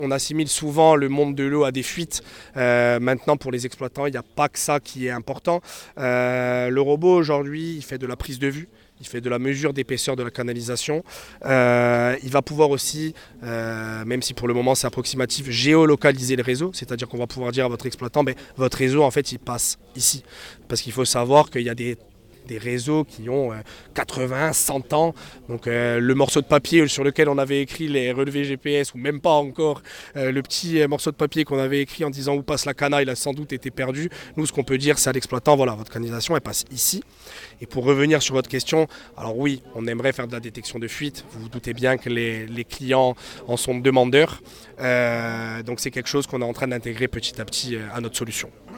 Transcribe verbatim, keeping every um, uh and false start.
On assimile souvent le monde de l'eau à des fuites. Euh, maintenant, pour les exploitants, il n'y a pas que ça qui est important. Euh, le robot, aujourd'hui, il fait de la prise de vue. Il fait de la mesure d'épaisseur de la canalisation. Euh, il va pouvoir aussi, euh, même si pour le moment c'est approximatif, géolocaliser le réseau. C'est-à-dire qu'on va pouvoir dire à votre exploitant, ben, votre réseau, en fait, il passe ici. Parce qu'il faut savoir qu'il y a des des réseaux qui ont euh, quatre-vingts, cent ans. Donc euh, le morceau de papier sur lequel on avait écrit les relevés G P S, ou même pas encore, euh, le petit euh, morceau de papier qu'on avait écrit en disant où passe la cana, il a sans doute été perdu. Nous, ce qu'on peut dire, c'est à l'exploitant, voilà, votre canalisation, elle passe ici. Et pour revenir sur votre question, alors oui, on aimerait faire de la détection de fuite. Vous vous doutez bien que les, les clients en sont demandeurs. Euh, donc c'est quelque chose qu'on est en train d'intégrer petit à petit euh, à notre solution.